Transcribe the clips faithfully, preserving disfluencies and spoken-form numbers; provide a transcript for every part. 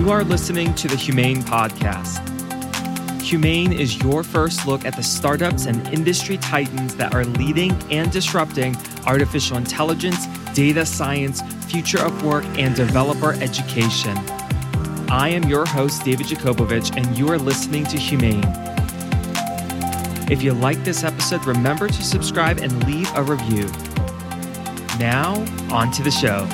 You are listening to the Humane Podcast. Humane is your first look at the startups and industry titans that are leading and disrupting artificial intelligence, data science, future of work, and developer education. I am your host, David Jakobovich, and you are listening to Humane. If you like this episode, remember to subscribe and leave a review. Now, on to the show.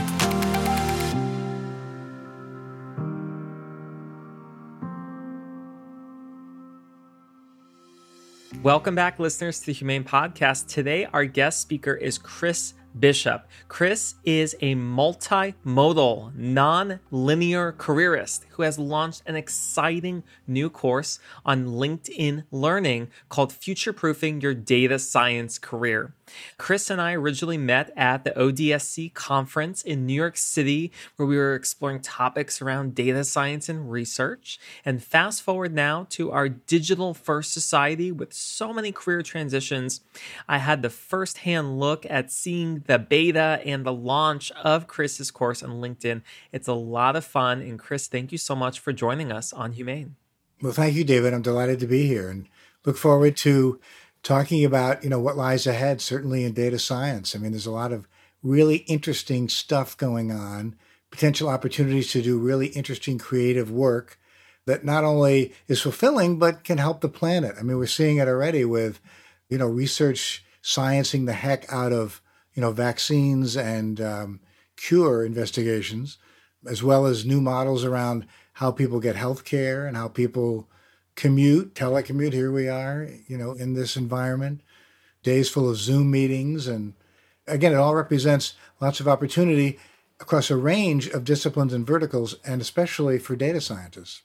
Welcome back, listeners, to the Humane Podcast. Today, our guest speaker is Chris Bishop. Chris is a multimodal, non-linear careerist who has launched an exciting new course on LinkedIn Learning called Future Proofing Your Data Science Career. Chris and I originally met at the O D S C conference in New York City, where we were exploring topics around data science and research. And fast forward now to our digital first society with so many career transitions. I had the firsthand look at seeing the beta and the launch of Chris's course on LinkedIn. It's a lot of fun. And Chris, thank you so much for joining us on Humane. Well, thank you, David. I'm delighted to be here and look forward to talking about, you know, what lies ahead, certainly in data science. I mean, there's a lot of really interesting stuff going on, potential opportunities to do really interesting creative work that not only is fulfilling, but can help the planet. I mean, we're seeing it already with, you know, research sciencing the heck out of, you know, vaccines and um, cure investigations, as well as new models around how people get healthcare and how people commute, telecommute. Here we are, you know, in this environment, days full of Zoom meetings. And again, it all represents lots of opportunity across a range of disciplines and verticals, and especially for data scientists.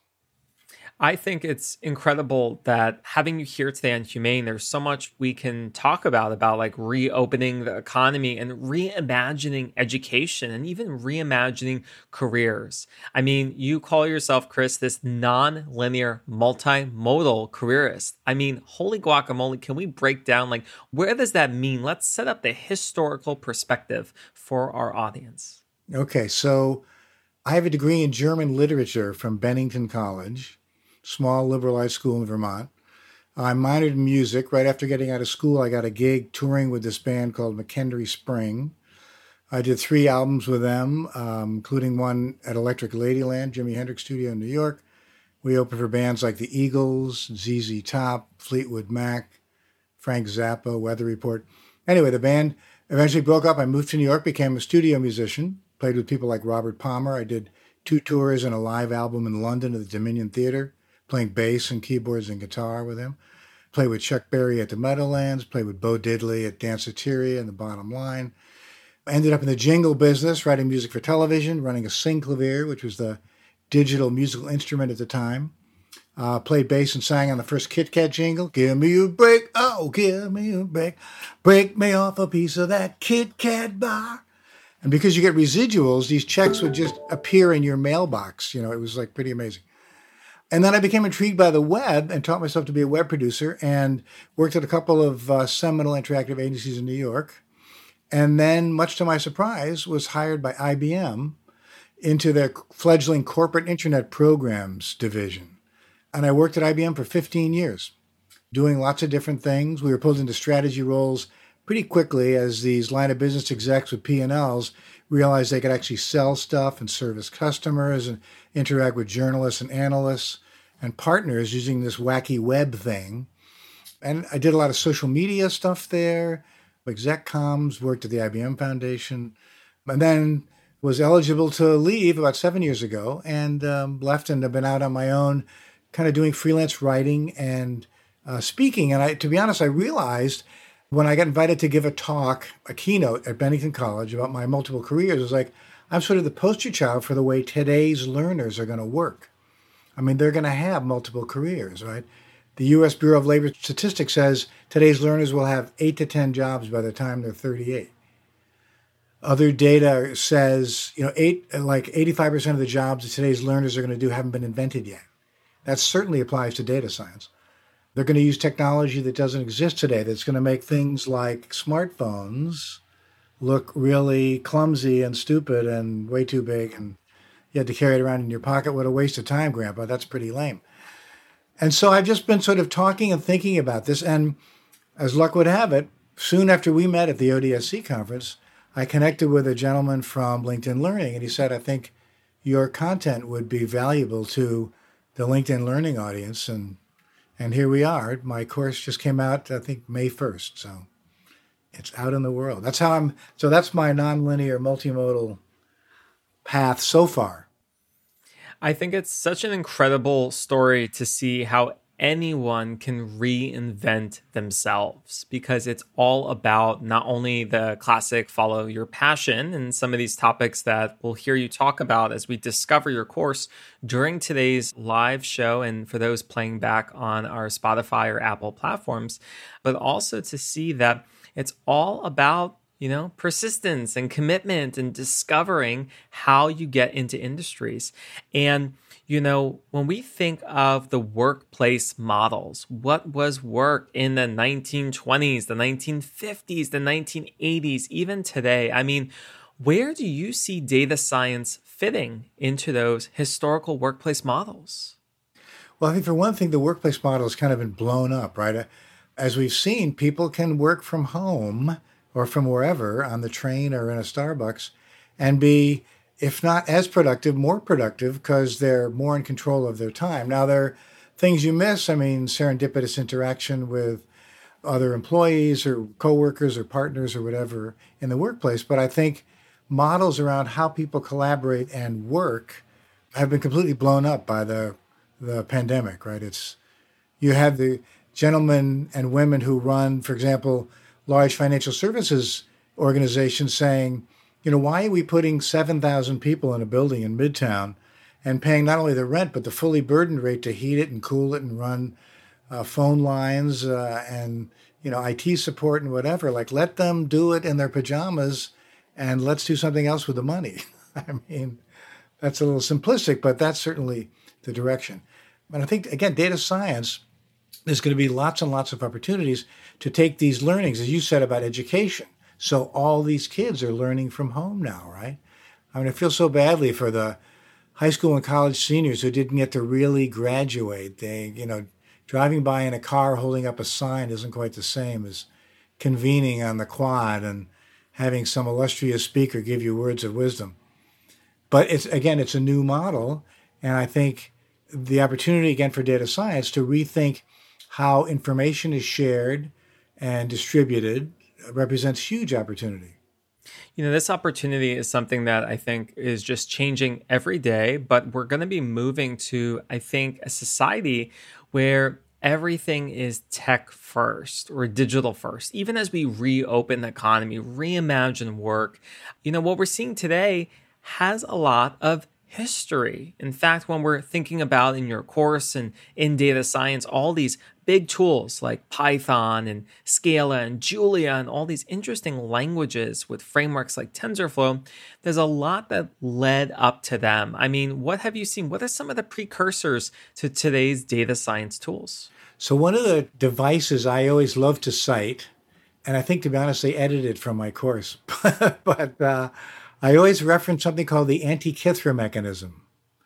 I think it's incredible that having you here today on Humane, there's so much we can talk about, about like reopening the economy and reimagining education and even reimagining careers. I mean, you call yourself, Chris, this non-linear, multimodal careerist. I mean, holy guacamole, can we break down, like, where does that mean? Let's set up the historical perspective for our audience. Okay, so I have a degree in German literature from Bennington College, small liberal arts school in Vermont. I minored in music. Right after getting out of school, I got a gig touring with this band called McKendree Spring. I did three albums with them, um, including one at Electric Ladyland, Jimi Hendrix Studio in New York. We opened for bands like the Eagles, Z Z Top, Fleetwood Mac, Frank Zappa, Weather Report. Anyway, the band eventually broke up. I moved to New York, became a studio musician, played with people like Robert Palmer. I did two tours and a live album in London at the Dominion Theatre, playing bass and keyboards and guitar with him. Played with Chuck Berry at the Meadowlands, played with Bo Diddley at Danceteria and the Bottom Line. I ended up in the jingle business, writing music for television, running a synclavier, which was the digital musical instrument at the time. Uh, played bass and sang on the first Kit Kat jingle. Give me a break, oh, give me a break. Break me off a piece of that Kit Kat bar. And because you get residuals, these checks would just appear in your mailbox. You know, it was like pretty amazing. And then I became intrigued by the web and taught myself to be a web producer and worked at a couple of uh, seminal interactive agencies in New York. And then, much to my surprise, was hired by I B M into their fledgling corporate internet programs division. And I worked at I B M for fifteen years, doing lots of different things. We were pulled into strategy roles pretty quickly as these line of business execs with P and Ls realized they could actually sell stuff and service customers and interact with journalists and analysts and partners using this wacky web thing. And I did a lot of social media stuff there, exec comms, worked at the I B M Foundation, and then was eligible to leave about seven years ago and um, left and have been out on my own, kind of doing freelance writing and uh, speaking. And I, to be honest, I realized when I got invited to give a talk, a keynote at Bennington College about my multiple careers, it was like, I'm sort of the poster child for the way today's learners are going to work. I mean, they're going to have multiple careers, right? The U S Bureau of Labor Statistics says today's learners will have eight to ten jobs by the time they're thirty-eight. Other data says, you know, eight, like eighty-five percent of the jobs that today's learners are going to do haven't been invented yet. That certainly applies to data science. They're going to use technology that doesn't exist today, that's going to make things like smartphones look really clumsy and stupid and way too big and you had to carry it around in your pocket. What a waste of time, Grandpa. That's pretty lame. And so I've just been sort of talking and thinking about this. And as luck would have it, soon after we met at the O D S C conference, I connected with a gentleman from LinkedIn Learning. And he said, I think your content would be valuable to the LinkedIn Learning audience. And and here we are. My course just came out, I think, May first. So it's out in the world. That's how I'm, so that's my nonlinear multimodal path so far. I think it's such an incredible story to see how anyone can reinvent themselves, because it's all about not only the classic follow your passion and some of these topics that we'll hear you talk about as we discover your course during today's live show and for those playing back on our Spotify or Apple platforms, but also to see that it's all about, you know, persistence and commitment and discovering how you get into industries. And, you know, when we think of the workplace models, what was work in the nineteen twenties, the nineteen fifties, the nineteen eighties, even today? I mean, where do you see data science fitting into those historical workplace models? Well, I think for one thing, the workplace model has kind of been blown up, right? As we've seen, people can work from home or from wherever on the train or in a Starbucks and be, if not as productive, more productive because they're more in control of their time. Now, there are things you miss. I mean, serendipitous interaction with other employees or coworkers or partners or whatever in the workplace. But I think models around how people collaborate and work have been completely blown up by the, the pandemic, right? It's, you have the gentlemen and women who run, for example, large financial services organizations saying, you know, why are we putting seven thousand people in a building in Midtown and paying not only the rent, but the fully burdened rate to heat it and cool it and run uh, phone lines uh, and, you know, I T support and whatever? Like, let them do it in their pajamas and let's do something else with the money. I mean, that's a little simplistic, but that's certainly the direction. And I think, again, data science, there's going to be lots and lots of opportunities to take these learnings, as you said about education. So all these kids are learning from home now, right? I mean, I feel so badly for the high school and college seniors who didn't get to really graduate. They, you know, driving by in a car holding up a sign isn't quite the same as convening on the quad and having some illustrious speaker give you words of wisdom. But it's, again, it's a new model. And I think the opportunity, again, for data science to rethink how information is shared and distributed represents huge opportunity. You know, this opportunity is something that I think is just changing every day, but we're going to be moving to, I think, a society where everything is tech first or digital first. Even as we reopen the economy, reimagine work, you know, what we're seeing today has a lot of history. In fact, when we're thinking about in your course and in data science, all these big tools like Python and Scala and Julia and all these interesting languages with frameworks like TensorFlow, there's a lot that led up to them. I mean, what have you seen? What are some of the precursors to today's data science tools? So one of the devices I always love to cite, and I think, to be honest, they edited it from my course, but uh, I always reference something called the Antikythera mechanism.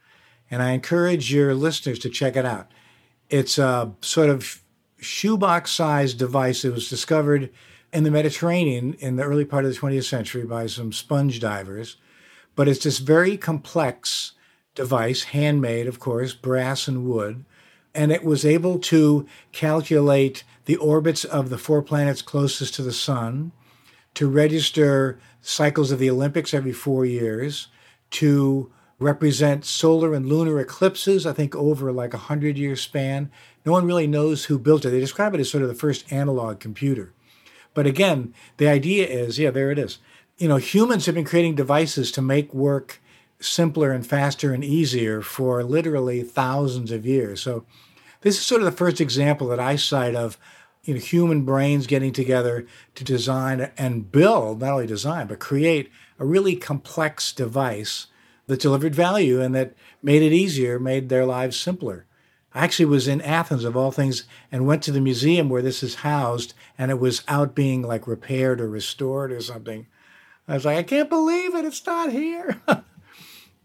And I encourage your listeners to check it out. It's a sort of shoebox-sized device that was discovered in the Mediterranean in the early part of the twentieth century by some sponge divers. But it's this very complex device, handmade, of course, brass and wood. And it was able to calculate the orbits of the four planets closest to the sun, to register cycles of the Olympics every four years, to represent solar and lunar eclipses, I think over like a hundred-year span. No one really knows who built it. They describe it as sort of the first analog computer. But again, the idea is, yeah, there it is. You know, humans have been creating devices to make work simpler and faster and easier for literally thousands of years. So this is sort of the first example that I cite of, you know, human brains getting together to design and build, not only design, but create a really complex device that delivered value and that made it easier, made their lives simpler. I actually was in Athens, of all things, and went to the museum where this is housed, and it was out being like repaired or restored or something. I was like, I can't believe it, it's not here.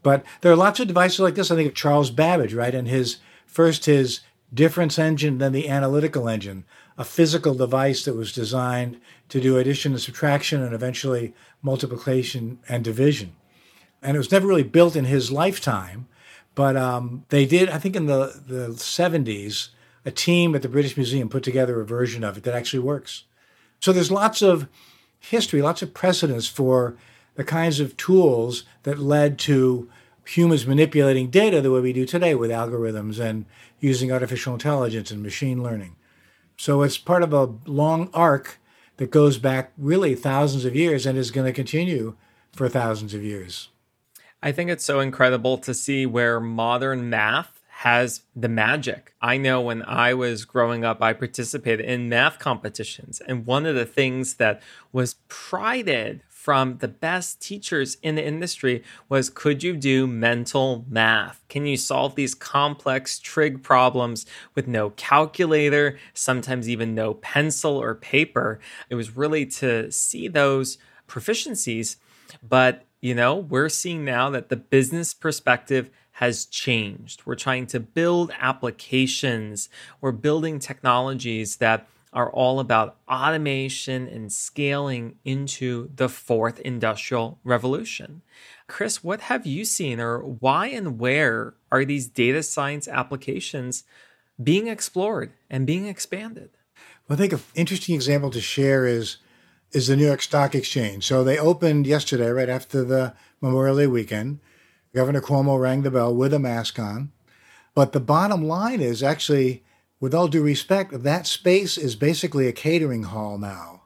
But there are lots of devices like this. I think of Charles Babbage, right? And his first his difference engine, then the analytical engine, a physical device that was designed to do addition and subtraction and eventually multiplication and division. And it was never really built in his lifetime, but um, they did, I think in the, the seventies, a team at the British Museum put together a version of it that actually works. So there's lots of history, lots of precedents for the kinds of tools that led to humans manipulating data the way we do today with algorithms and using artificial intelligence and machine learning. So it's part of a long arc that goes back really thousands of years and is going to continue for thousands of years. I think it's so incredible to see where modern math has the magic. I know when I was growing up, I participated in math competitions. And one of the things that was prided from the best teachers in the industry was, could you do mental math? Can you solve these complex trig problems with no calculator, sometimes even no pencil or paper? It was really to see those proficiencies. But, you know, we're seeing now that the business perspective has changed. We're trying to build applications. We're building technologies that are all about automation and scaling into the fourth industrial revolution. Chris, what have you seen, or why and where are these data science applications being explored and being expanded? Well, I think an interesting example to share is, is the New York Stock Exchange. So they opened yesterday, right after the Memorial Day weekend. Governor Cuomo rang the bell with a mask on. But the bottom line is actually, with all due respect, that space is basically a catering hall now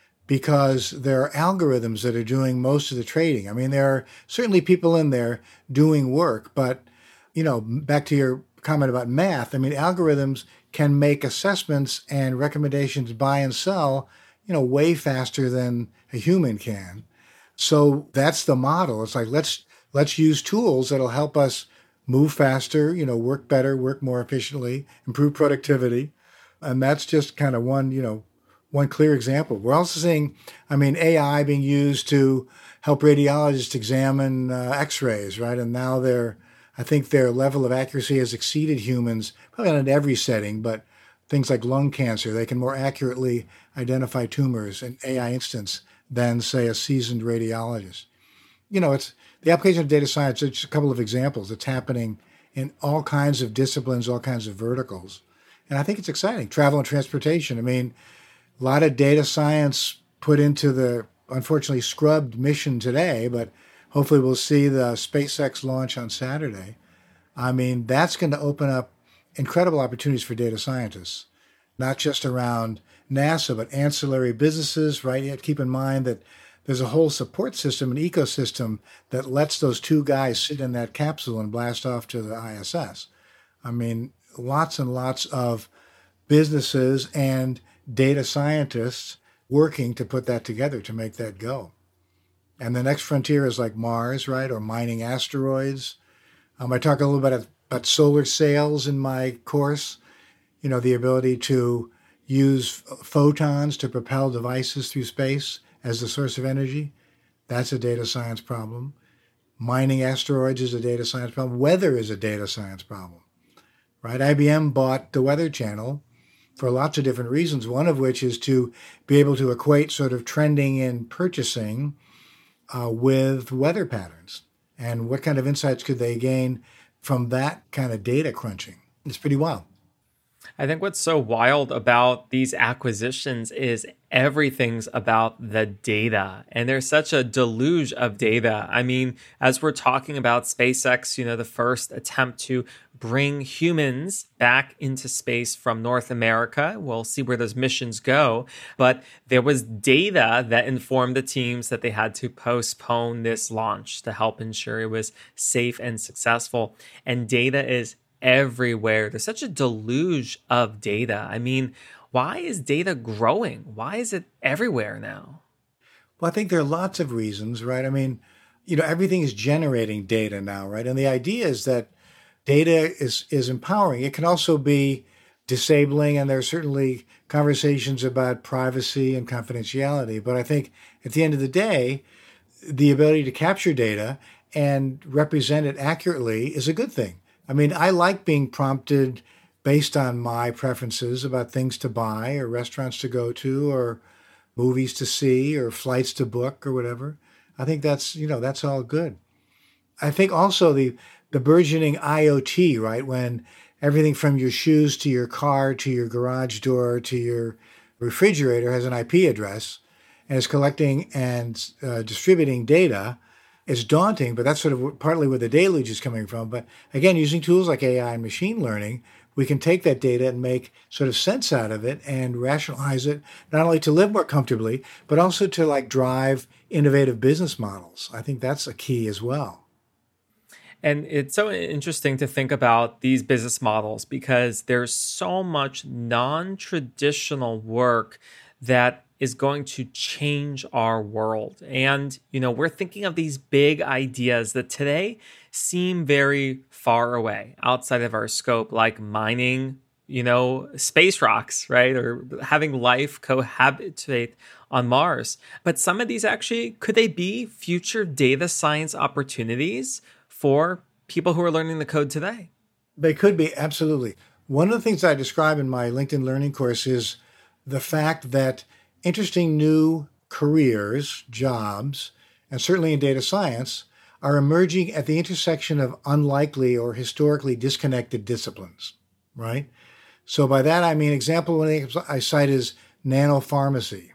because there are algorithms that are doing most of the trading. I mean, there are certainly people in there doing work, but, you know, back to your comment about math, I mean, algorithms can make assessments and recommendations buy and sell, you know, way faster than a human can. So that's the model. It's like, let's let's use tools that'll help us move faster, you know, work better, work more efficiently, improve productivity. And that's just kind of one, you know, one clear example. We're also seeing, I mean, A I being used to help radiologists examine uh, x-rays, right? And now they're, I think their level of accuracy has exceeded humans, probably not in every setting, but things like lung cancer, they can more accurately identify tumors in A I instance than, say, a seasoned radiologist. You know, it's the application of data science. It's just a couple of examples. It's happening in all kinds of disciplines, all kinds of verticals. And I think it's exciting. Travel and transportation. I mean, a lot of data science put into the, unfortunately, scrubbed mission today, but hopefully we'll see the SpaceX launch on Saturday. I mean, that's going to open up incredible opportunities for data scientists, not just around NASA, but ancillary businesses, right? You have to keep in mind that there's a whole support system, an ecosystem that lets those two guys sit in that capsule and blast off to the I S S. I mean, lots and lots of businesses and data scientists working to put that together to make that go. And the next frontier is like Mars, right? Or mining asteroids. Um, I talk a little bit about solar sails in my course. You know, the ability to use photons to propel devices through space as the source of energy. That's a data science problem. Mining asteroids is a data science problem. Weather is a data science problem, right? I B M bought the Weather Channel for lots of different reasons, one of which is to be able to equate sort of trending in purchasing uh, with weather patterns. And what kind of insights could they gain from that kind of data crunching? It's pretty wild. I think what's so wild about these acquisitions is everything's about the data. And there's such a deluge of data. I mean, as we're talking about SpaceX, you know, the first attempt to bring humans back into space from North America. We'll see where those missions go. But there was data that informed the teams that they had to postpone this launch to help ensure it was safe and successful. And data is everywhere. There's such a deluge of data. I mean, why is data growing? Why is it everywhere now? Well, I think there are lots of reasons, right? I mean, you know, everything is generating data now, right? And the idea is that data is, is empowering. It can also be disabling, and there are certainly conversations about privacy and confidentiality. But I think at the end of the day, the ability to capture data and represent it accurately is a good thing. I mean, I like being prompted based on my preferences about things to buy or restaurants to go to or movies to see or flights to book or whatever. I think that's, you know, that's all good. I think also the the burgeoning I O T, right? When everything from your shoes to your car to your garage door to your refrigerator has an I P address and is collecting and uh, distributing data is daunting, but that's sort of partly where the deluge is coming from. But again, using tools like A I and machine learning, we can take that data and make sort of sense out of it and rationalize it, not only to live more comfortably, but also to like drive innovative business models. I think that's a key as well. And it's so interesting to think about these business models because there's so much non-traditional work that is going to change our world. And, you know, we're thinking of these big ideas that today seem very far away outside of our scope, like mining, you know, space rocks, right? Or having life cohabitate on Mars. But some of these actually, could they be future data science opportunities for people who are learning the code today? They could be, absolutely. One of the things I describe in my LinkedIn Learning course is the fact that interesting new careers, jobs, and certainly in data science, are emerging at the intersection of unlikely or historically disconnected disciplines, right? So by that, I mean, example one I cite is nanopharmacy.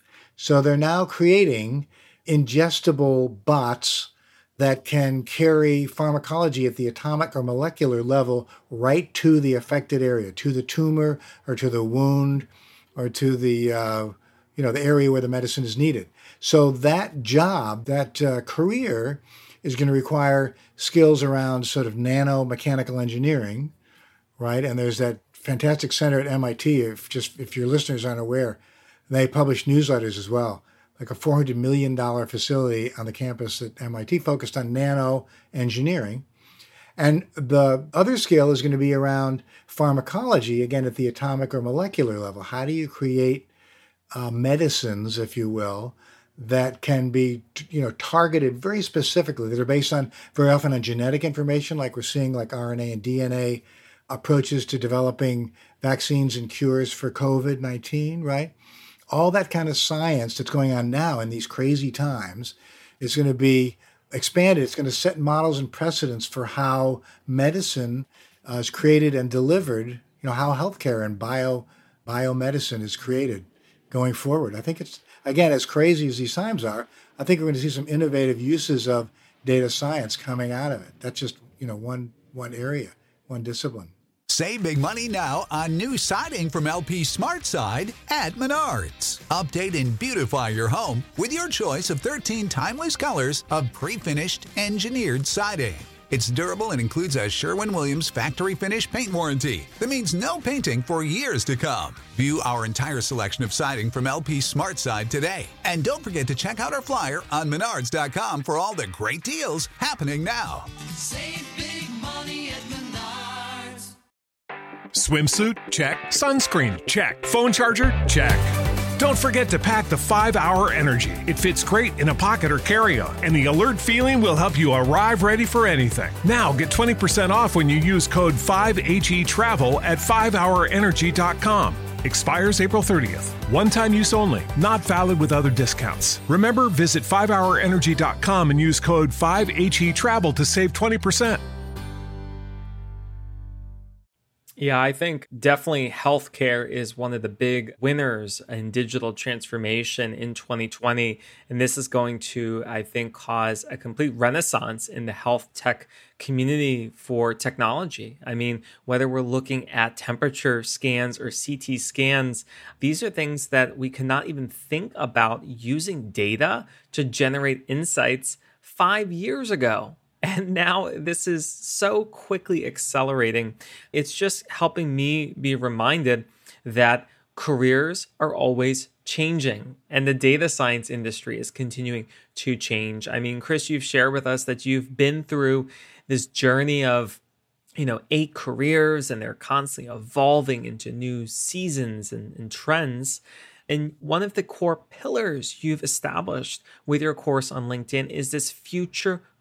So they're now creating ingestible bots that can carry pharmacology at the atomic or molecular level right to the affected area, to the tumor or to the wound or to the uh, you know the area where the medicine is needed. So that job, that uh, career, is going to require skills around sort of nanomechanical engineering, right? And there's that fantastic center at M I T. If just if your listeners aren't aware, they publish newsletters as well. Like a four hundred million dollars facility on the campus at M I T focused on nano engineering. And the other skill is going to be around pharmacology, again, at the atomic or molecular level. How do you create uh, medicines, if you will, that can be, you know, targeted very specifically, that are based on very often on genetic information, like we're seeing like R N A and D N A approaches to developing vaccines and cures for COVID nineteen, right? All that kind of science that's going on now in these crazy times is going to be expanded. It's going to set models and precedents for how medicine uh, is created and delivered, you know, how healthcare and bio biomedicine is created going forward. I think it's, again, as crazy as these times are, I think we're going to see some innovative uses of data science coming out of it. That's just, you know, one one area, one discipline. Save big money now on new siding from L P SmartSide at Menards. Update and beautify your home with your choice of thirteen timeless colors of pre-finished engineered siding. It's durable and includes a Sherwin-Williams factory finish paint warranty that means no painting for years to come. View our entire selection of siding from L P SmartSide today. And don't forget to check out our flyer on menards dot com for all the great deals happening now. Save big money at Menards. Swimsuit? Check. Sunscreen? Check. Phone charger? Check. Don't forget to pack the five hour Energy. It fits great in a pocket or carry-on, and the alert feeling will help you arrive ready for anything. Now get twenty percent off when you use code five H E travel at five hour energy dot com. Expires April thirtieth. One-time use only. Not valid with other discounts. Remember, visit five hour energy dot com and use code five H E travel to save twenty percent. Yeah, I think definitely healthcare is one of the big winners in digital transformation in twenty twenty. And this is going to, I think, cause a complete renaissance in the health tech community for technology. I mean, whether we're looking at temperature scans or C T scans, these are things that we cannot even think about using data to generate insights five years ago. And now this is so quickly accelerating. It's just helping me be reminded that careers are always changing and the data science industry is continuing to change. I mean, Chris, you've shared with us that you've been through this journey of, you know, eight careers and they're constantly evolving into new seasons and, and trends. And one of the core pillars you've established with your course on LinkedIn is this future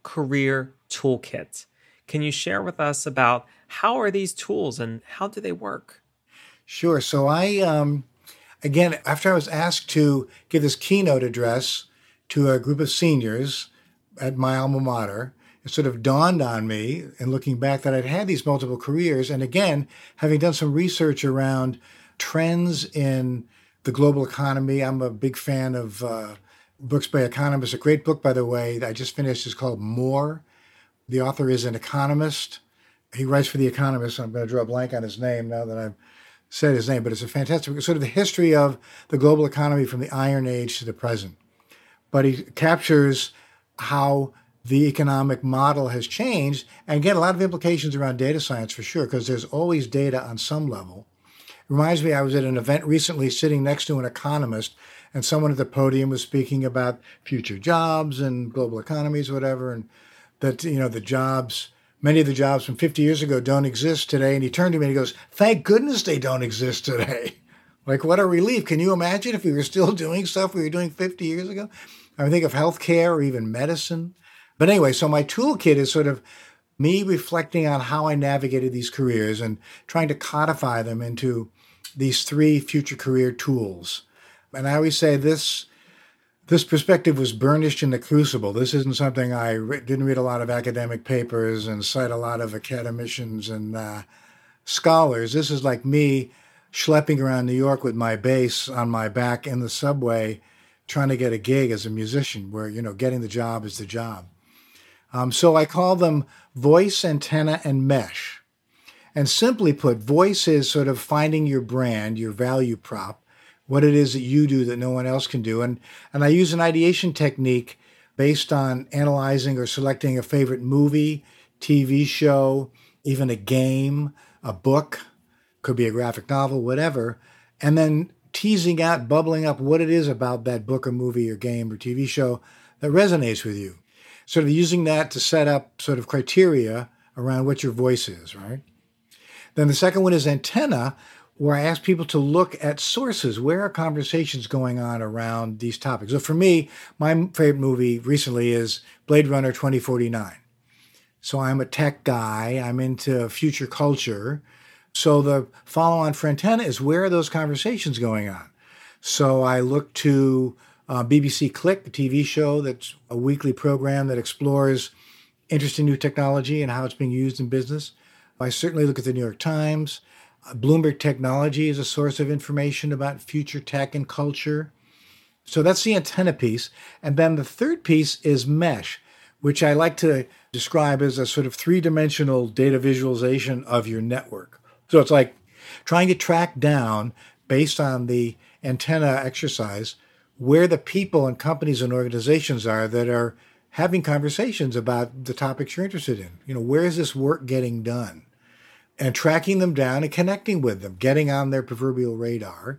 Career Toolkit. Can you share with us about how are these tools and how do they work? Sure. So I, um, again, after I was asked to give this keynote address to a group of seniors at my alma mater, it sort of dawned on me in looking back that I'd had these multiple careers. And again, having done some research around trends in the global economy, I'm a big fan of uh, books by economists. A great book, by the way, that I just finished is called More. The author is an economist. He writes for The Economist. I'm going to draw a blank on his name now that I've said his name, but it's a fantastic book, sort of the history of the global economy from the Iron Age to the present. But he captures how the economic model has changed, and again, a lot of implications around data science for sure, because there's always data on some level. It reminds me, I was at an event recently sitting next to an economist, and someone at the podium was speaking about future jobs and global economies, whatever, and that, you know, the jobs, many of the jobs from fifty years ago don't exist today. And he turned to me and he goes, thank goodness they don't exist today. Like, what a relief. Can you imagine if we were still doing stuff we were doing fifty years ago? I think of healthcare or even medicine. But anyway, so my toolkit is sort of me reflecting on how I navigated these careers and trying to codify them into these three future career tools. And I always say this, this perspective was burnished in the crucible. This isn't something I re- didn't read a lot of academic papers and cite a lot of academicians and uh, scholars. This is like me schlepping around New York with my bass on my back in the subway, trying to get a gig as a musician where, you know, getting the job is the job. Um, so I call them voice, antenna, and mesh. And simply put, voice is sort of finding your brand, your value prop, what it is that you do that no one else can do. And, and I use an ideation technique based on analyzing or selecting a favorite movie, T V show, even a game, a book, could be a graphic novel, whatever, and then teasing out, bubbling up what it is about that book or movie or game or T V show that resonates with you. Sort of using that to set up sort of criteria around what your voice is, right? Then the second one is antenna, where I ask people to look at sources. Where are conversations going on around these topics? So for me, my favorite movie recently is Blade Runner twenty forty-nine. So I'm a tech guy. I'm into future culture. So the follow-on for antenna is, where are those conversations going on? So I look to uh, B B C Click, a T V show that's a weekly program that explores interesting new technology and how it's being used in business. I certainly look at the New York Times. Uh, Bloomberg Technology is a source of information about future tech and culture. So that's the antenna piece. And then the third piece is mesh, which I like to describe as a sort of three-dimensional data visualization of your network. So it's like trying to track down, based on the antenna exercise, where the people and companies and organizations are that are having conversations about the topics you're interested in. You know, where is this work getting done? And tracking them down and connecting with them, getting on their proverbial radar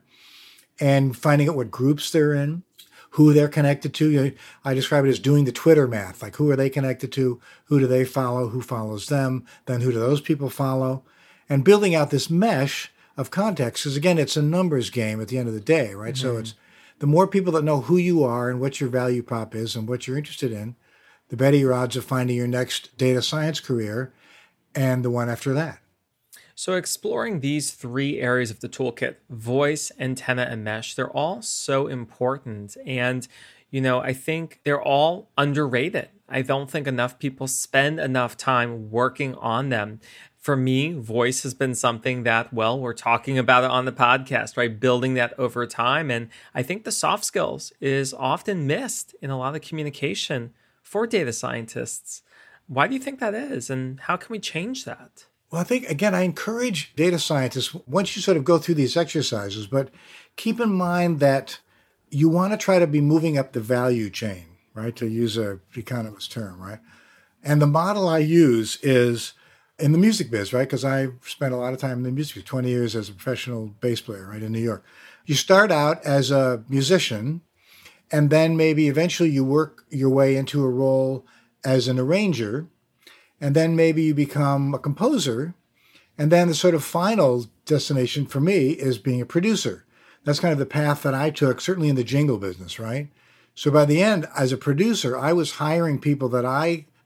and finding out what groups they're in, who they're connected to. You know, I describe it as doing the Twitter math, like who are they connected to? Who do they follow? Who follows them? Then who do those people follow? And building out this mesh of context, because again, it's a numbers game at the end of the day, right? Mm-hmm. So it's the more people that know who you are and what your value prop is and what you're interested in, the better your odds of finding your next data science career and the one after that. So exploring these three areas of the toolkit, voice, antenna, and mesh, they're all so important. And, you know, I think they're all underrated. I don't think enough people spend enough time working on them. For me, voice has been something that, well, we're talking about it on the podcast, right? Building that over time. And I think the soft skills is often missed in a lot of communication for data scientists. Why do you think that is? And how can we change that? Well, I think, again, I encourage data scientists, once you sort of go through these exercises, but keep in mind that you want to try to be moving up the value chain, right? To use a economist term, right? And the model I use is in the music biz, right? Because I spent a lot of time in the music biz, twenty years as a professional bass player, right, in New York. You start out as a musician, and then maybe eventually you work your way into a role as an arranger, and then maybe you become a composer, and then the sort of final destination for me is being a producer. That's kind of the path that I took, certainly in the jingle business, right? So by the end, as a producer, I was hiring people that I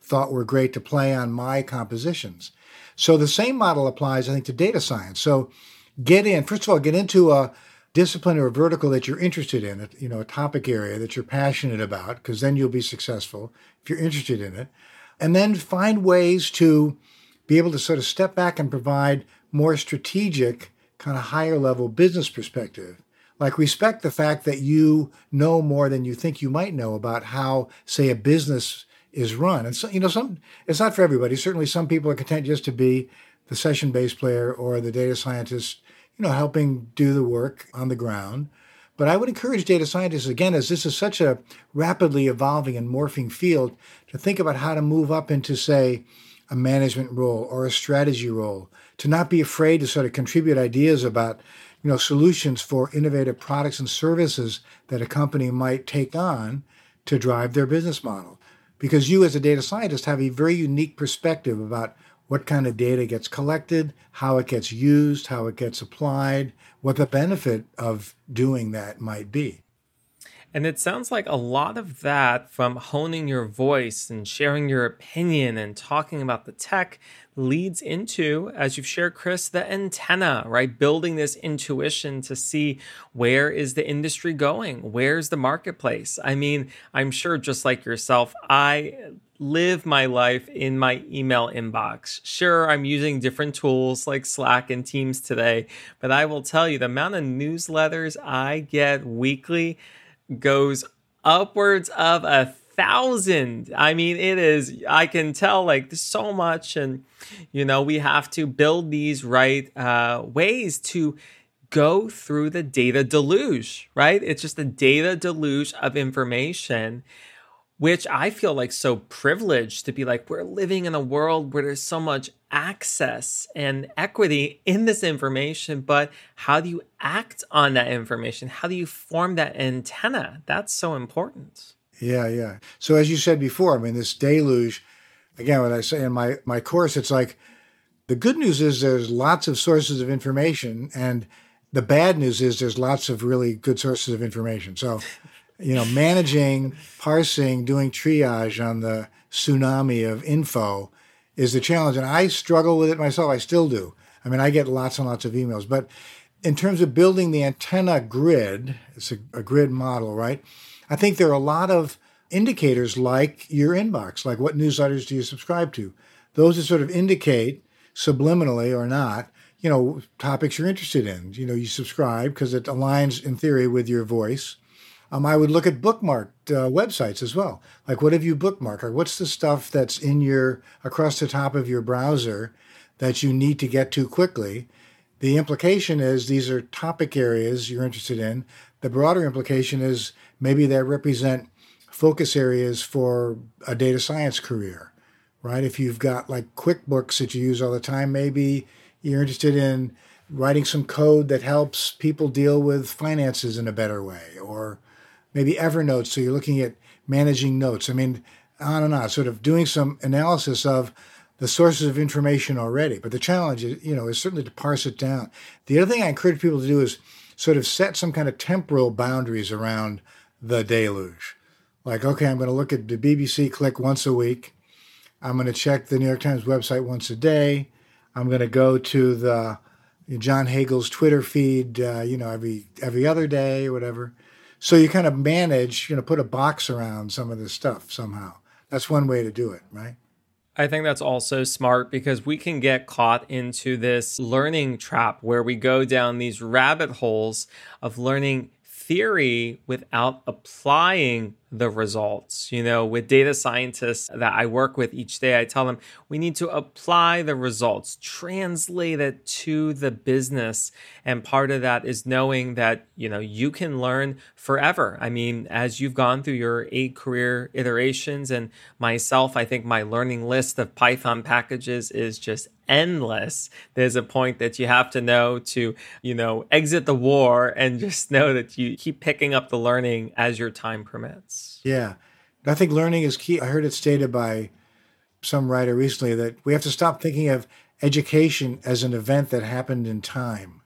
thought were great to play on my compositions. So the same model applies, I think, to data science. So get in, first of all, get into a discipline or a vertical that you're interested in, you know, a topic area that you're passionate about, because then you'll be successful if you're interested in it. And then find ways to be able to sort of step back and provide more strategic, kind of higher level business perspective. Like respect the fact that you know more than you think you might know about how, say, a business is run. And so, you know, some it's not for everybody. Certainly some people are content just to be the session bass player or the data scientist, you know, helping do the work on the ground. But I would encourage data scientists, again, as this is such a rapidly evolving and morphing field, to think about how to move up into, say, a management role or a strategy role, to not be afraid to sort of contribute ideas about, you know, solutions for innovative products and services that a company might take on to drive their business model. Because you as a data scientist have a very unique perspective about what kind of data gets collected, how it gets used, how it gets applied, what the benefit of doing that might be. And it sounds like a lot of that, from honing your voice and sharing your opinion and talking about the tech, leads into, as you've shared, Chris, the antenna, right? Building this intuition to see where is the industry going? Where's the marketplace? I mean, I'm sure just like yourself, I live my life in my email inbox. Sure, I'm using different tools like Slack and Teams today, but I will tell you the amount of newsletters I get weekly goes upwards of a thousand. I mean, it is, I can tell like there's so much. And, you know, we have to build these right uh, ways to go through the data deluge, right? It's just a data deluge of information, which I feel like so privileged to be like, we're living in a world where there's so much access and equity in this information, but how do you act on that information? How do you form that antenna? That's so important. Yeah, yeah. So as you said before, I mean, this deluge, again, what I say in my, my course, it's like, the good news is there's lots of sources of information, and the bad news is there's lots of really good sources of information. So, you know, managing, parsing, doing triage on the tsunami of info is the challenge. And I struggle with it myself. I still do. I mean, I get lots and lots of emails. But in terms of building the antenna grid, it's a, a grid model, right? I think there are a lot of indicators like your inbox, like what newsletters do you subscribe to? Those that sort of indicate, subliminally or not, you know, topics you're interested in. You know, you subscribe because it aligns in theory with your voice. Um, I would look at bookmarked uh, websites as well. Like, what have you bookmarked? Or what's the stuff that's in your, across the top of your browser that you need to get to quickly? The implication is these are topic areas you're interested in. The broader implication is maybe they represent focus areas for a data science career, right? If you've got like QuickBooks that you use all the time, maybe you're interested in writing some code that helps people deal with finances in a better way, or maybe Evernote, so you're looking at managing notes. I mean, on and on, sort of doing some analysis of the sources of information already. But the challenge is, you know, is certainly to parse it down. The other thing I encourage people to do is sort of set some kind of temporal boundaries around the deluge. Like, okay, I'm going to look at the B B C Click once a week. I'm going to check the New York Times website once a day. I'm going to go to the John Hagel's Twitter feed, uh, you know, every every other day or whatever. So you kind of manage, you know, put a box around some of this stuff somehow. That's one way to do it, right? I think that's also smart, because we can get caught into this learning trap where we go down these rabbit holes of learning theory without applying the results. You know, with data scientists that I work with each day, I tell them we need to apply the results, translate it to the business. And part of that is knowing that, you know, you can learn forever. I mean, as you've gone through your eight career iterations, and myself, I think my learning list of Python packages is just endless. There's a point that you have to know to, you know, exit the war and just know that you keep picking up the learning as your time permits. Yeah. I think learning is key. I heard it stated by some writer recently that we have to stop thinking of education as an event that happened in time.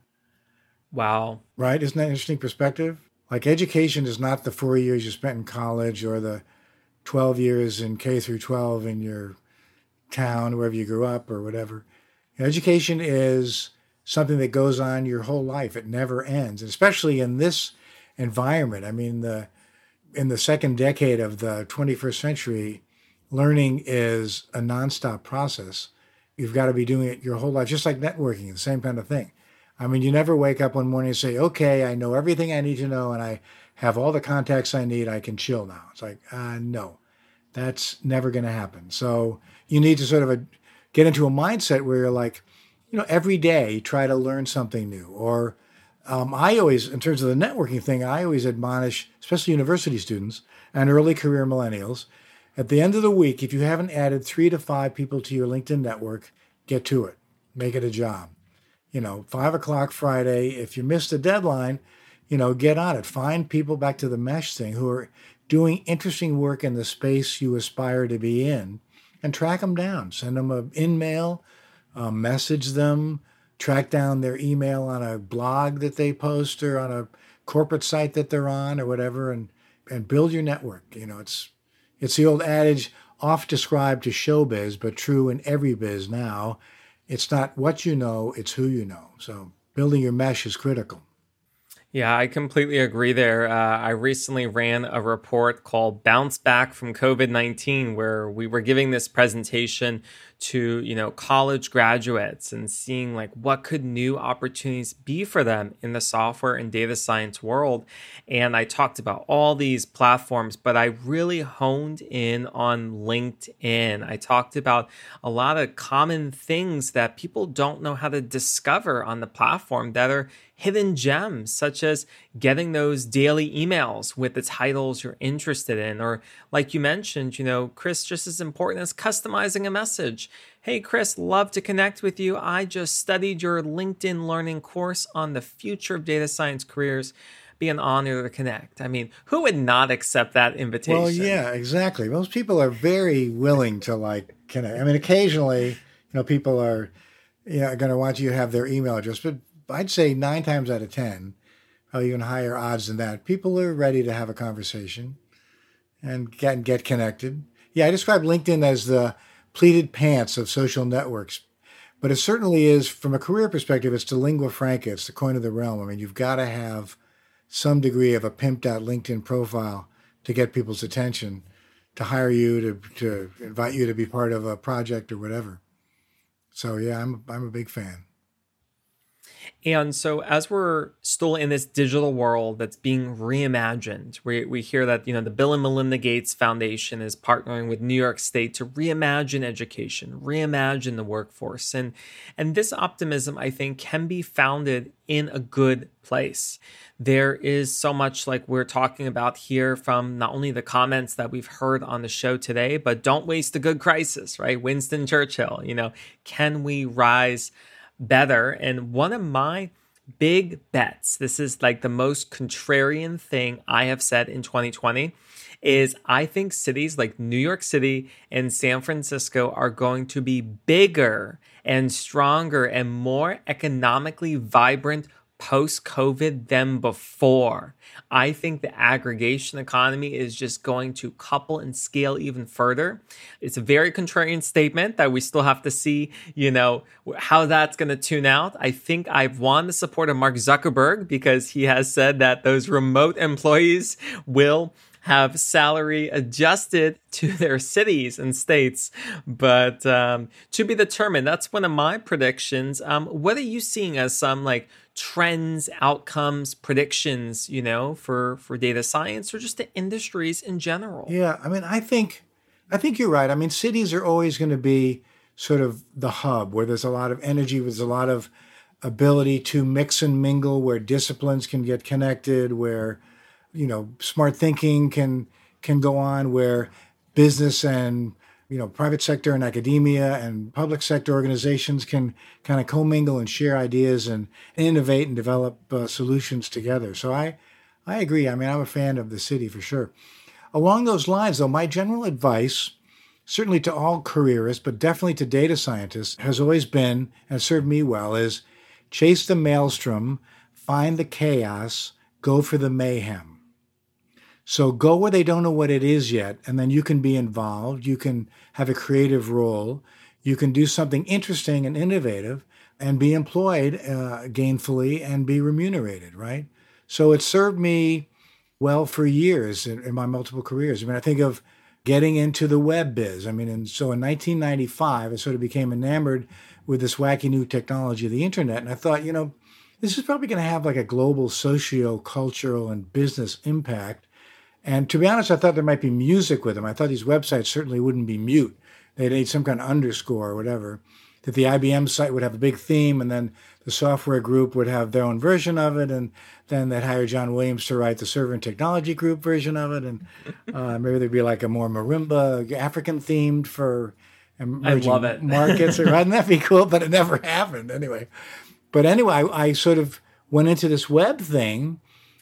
Wow. Right? Isn't that an interesting perspective? Like, education is not the four years you spent in college or the twelve years in K through twelve in your town, wherever you grew up or whatever. Education is something that goes on your whole life. It never ends, especially in this environment. I mean, the in the second decade of the twenty-first century, learning is a nonstop process. You've got to be doing it your whole life, just like networking, the same kind of thing. I mean, you never wake up one morning and say, okay, I know everything I need to know and I have all the contacts I need, I can chill now. It's like, uh, no, that's never going to happen. So you need to sort of a, get into a mindset where you're like, you know, every day try to learn something new. Or um, I always, in terms of the networking thing, I always admonish, especially university students and early career millennials, at the end of the week, if you haven't added three to five people to your LinkedIn network, get to it. Make it a job. You know, five o'clock Friday, if you missed the deadline, you know, get on it. Find people, back to the mesh thing, who are doing interesting work in the space you aspire to be in, and track them down. Send them an in-mail, uh, message them, track down their email on a blog that they post or on a corporate site that they're on or whatever, and and build your network. You know, it's it's the old adage, oft described to showbiz, but true in every biz now. It's not what you know, it's who you know. So building your mesh is critical. Yeah, I completely agree there. Uh, I recently ran a report called Bounce Back from COVID nineteen, where we were giving this presentation to, you know, college graduates and seeing like what could new opportunities be for them in the software and data science world. And I talked about all these platforms, but I really honed in on LinkedIn. I talked about a lot of common things that people don't know how to discover on the platform that are hidden gems, such as getting those daily emails with the titles you're interested in. Or like you mentioned, you know, Chris, just as important as customizing a message. Hey, Chris, love to connect with you. I just studied your LinkedIn Learning course on the future of data science careers. Be an honor to connect. I mean, who would not accept that invitation? Well, yeah, exactly. Most people are very willing to like connect. I mean, occasionally, you know, people are, you know, going to want you to have their email address, but I'd say nine times out of ten, probably even higher odds than that, people are ready to have a conversation and get, get connected. Yeah, I describe LinkedIn as the pleated pants of social networks, but it certainly is, from a career perspective, it's the lingua franca, it's the coin of the realm. I mean, you've got to have some degree of a pimped out LinkedIn profile to get people's attention, to hire you, to, to invite you to be part of a project or whatever. So yeah, I'm I'm a big fan. And so as we're still in this digital world that's being reimagined, we, we hear that, you know, the Bill and Melinda Gates Foundation is partnering with New York State to reimagine education, reimagine the workforce. And, and this optimism, I think, can be founded in a good place. There is so much like we're talking about here from not only the comments that we've heard on the show today, but don't waste a good crisis, right? Winston Churchill, you know, can we rise better? And one of my big bets, this is like the most contrarian thing I have said in twenty twenty, is I think cities like New York City and San Francisco are going to be bigger and stronger and more economically vibrant post-COVID than before. I think the aggregation economy is just going to couple and scale even further. It's a very contrarian statement that we still have to see, you know, how that's going to tune out. I think I've won the support of Mark Zuckerberg because he has said that those remote employees will have salary adjusted to their cities and states, but um, to be determined. That's one of my predictions. Um, what are you seeing as some like trends, outcomes, predictions, you know, for, for data science or just the industries in general? Yeah, I mean, I think, I think you're right. I mean, cities are always going to be sort of the hub where there's a lot of energy, there's a lot of ability to mix and mingle, where disciplines can get connected, where you know, smart thinking can can go on, where business and, you know, private sector and academia and public sector organizations can kind of commingle and share ideas and innovate and develop uh, solutions together. So I, I agree. I mean, I'm a fan of the city for sure. Along those lines, though, my general advice, certainly to all careerists, but definitely to data scientists, has always been, and served me well, is chase the maelstrom, find the chaos, go for the mayhem. So go where they don't know what it is yet, and then you can be involved. You can have a creative role. You can do something interesting and innovative and be employed uh, gainfully and be remunerated, right? So it served me well for years in, in my multiple careers. I mean, I think of getting into the web biz. I mean, and so in nineteen ninety-five, I sort of became enamored with this wacky new technology of the internet. And I thought, you know, this is probably going to have like a global socio-cultural and business impact. And to be honest, I thought there might be music with them. I thought these websites certainly wouldn't be mute. They'd need some kind of underscore or whatever. That the I B M site would have a big theme, and then the software group would have their own version of it, and then they'd hire John Williams to write the server and technology group version of it, and uh, maybe there'd be like a more marimba African themed for emerging I love it. markets. Wouldn't that be cool? But it never happened anyway. But anyway, I, I sort of went into this web thing,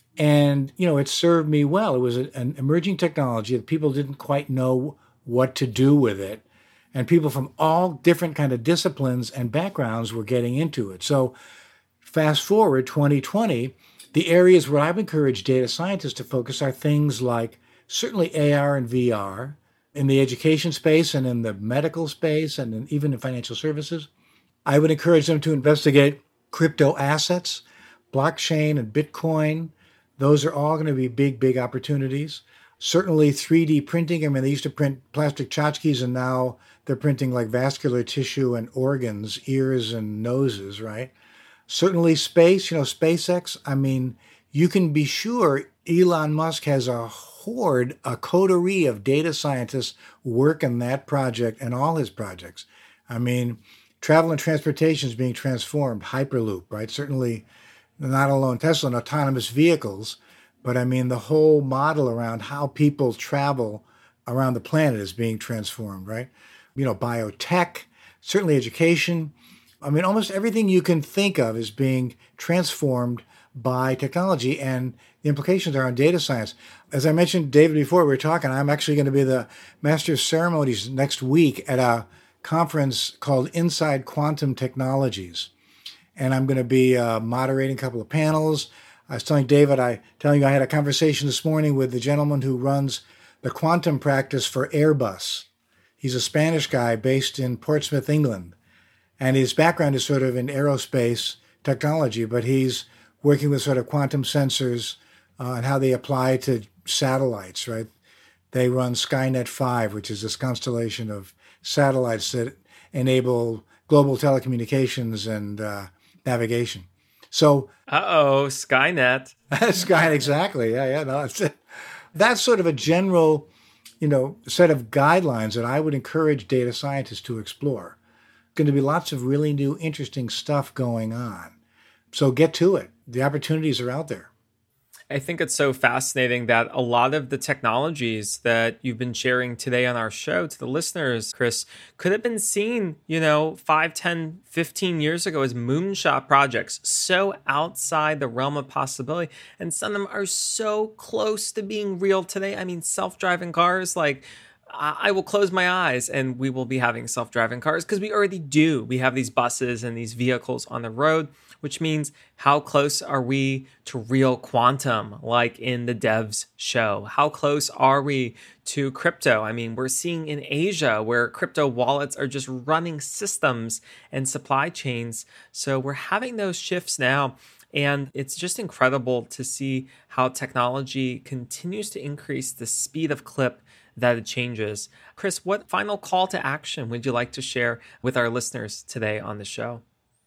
and you know, it served me well. It was a, an emerging technology that people didn't quite know what to do with it. And people from all different kind of disciplines and backgrounds were getting into it. So fast forward twenty twenty, the areas where I've encouraged data scientists to focus are things like certainly A R and V R in the education space and in the medical space and in, even in financial services. I would encourage them to investigate crypto assets, blockchain and Bitcoin. Those are all going to be big, big opportunities. Certainly three D printing. I mean, they used to print plastic tchotchkes, and now they're printing like vascular tissue and organs, ears and noses, right? Certainly space, you know, SpaceX. I mean, you can be sure Elon Musk has a horde, a coterie of data scientists working that project and all his projects. I mean, travel and transportation is being transformed, Hyperloop, right? Certainly not alone Tesla and autonomous vehicles, but I mean, the whole model around how people travel around the planet is being transformed, right? You know, biotech, certainly education. I mean, almost everything you can think of is being transformed by technology, and the implications are on data science. As I mentioned, David, before we were talking, I'm actually going to be the master of ceremonies next week at a conference called Inside Quantum Technologies. And I'm going to be uh, moderating a couple of panels. I was telling David, I telling you I had a conversation this morning with the gentleman who runs the quantum practice for Airbus. He's a Spanish guy based in Portsmouth, England. And his background is sort of in aerospace technology, but he's working with sort of quantum sensors uh, and how they apply to satellites, right? They run Skynet five, which is this constellation of satellites that enable global telecommunications and uh, navigation. So, uh-oh, Skynet. Skynet, exactly. Yeah, yeah. No, it's, that's sort of a general, you know, set of guidelines that I would encourage data scientists to explore. Going to be lots of really new, interesting stuff going on. So get to it. The opportunities are out there. I think it's so fascinating that a lot of the technologies that you've been sharing today on our show to the listeners, Chris, could have been seen, you know, five, ten, fifteen years ago as moonshot projects, so outside the realm of possibility. And some of them are so close to being real today. I mean, self-driving cars, like, I will close my eyes and we will be having self-driving cars because we already do. We have these buses and these vehicles on the road, which means how close are we to real quantum, like in the Devs show? How close are we to crypto? I mean, we're seeing in Asia where crypto wallets are just running systems and supply chains. So we're having those shifts now. And it's just incredible to see how technology continues to increase the speed of clip that it changes. Chris, what final call to action would you like to share with our listeners today on the show?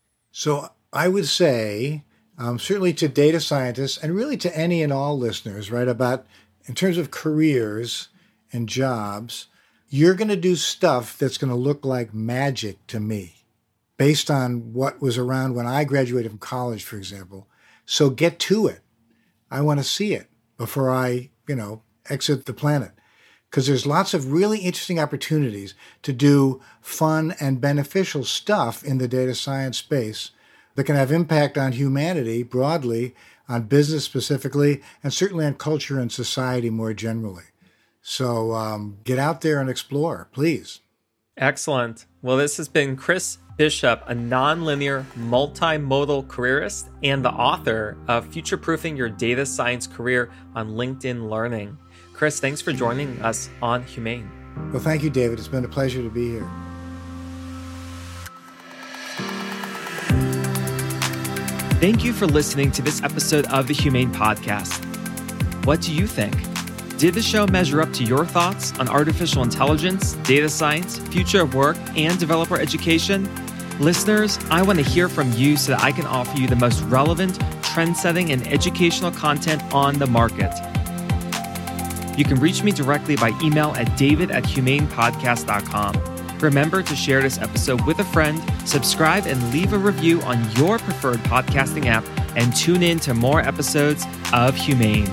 So I would say, um, certainly to data scientists and really to any and all listeners, right, about in terms of careers and jobs, you're going to do stuff that's going to look like magic to me based on what was around when I graduated from college, for example. So get to it. I want to see it before I, you know, exit the planet. Because there's lots of really interesting opportunities to do fun and beneficial stuff in the data science space that can have impact on humanity broadly, on business specifically, and certainly on culture and society more generally. So um, get out there and explore, please. Excellent. Well, this has been Chris Bishop, a nonlinear multimodal careerist and the author of Future Proofing Your Data Science Career on LinkedIn Learning. Chris, thanks for joining us on Humane. Well, thank you, David. It's been a pleasure to be here. Thank you for listening to this episode of the Humane Podcast. What do you think? Did the show measure up to your thoughts on artificial intelligence, data science, future of work, and developer education? Listeners, I want to hear from you so that I can offer you the most relevant, trend-setting, and educational content on the market. You can reach me directly by email at david at humanepodcast dot com. Remember to share this episode with a friend, subscribe, and leave a review on your preferred podcasting app, and tune in to more episodes of Humane.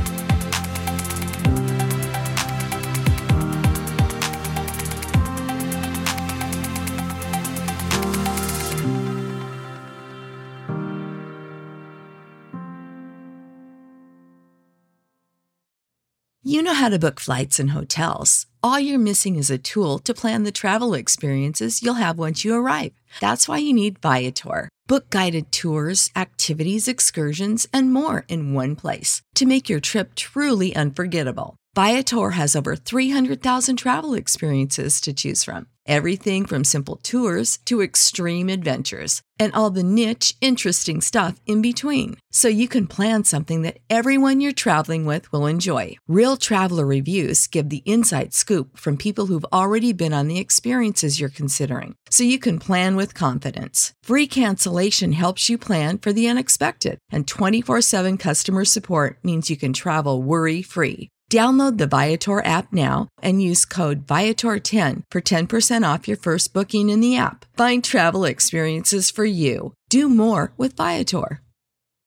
You know how to book flights and hotels. All you're missing is a tool to plan the travel experiences you'll have once you arrive. That's why you need Viator. Book guided tours, activities, excursions, and more in one place to make your trip truly unforgettable. Viator has over three hundred thousand travel experiences to choose from. Everything from simple tours to extreme adventures and all the niche, interesting stuff in between. So you can plan something that everyone you're traveling with will enjoy. Real traveler reviews give the inside scoop from people who've already been on the experiences you're considering. So you can plan with confidence. Free cancellation helps you plan for the unexpected. And twenty-four seven customer support means you can travel worry-free. Download the Viator app now and use code Viator ten for ten percent off your first booking in the app. Find travel experiences for you. Do more with Viator.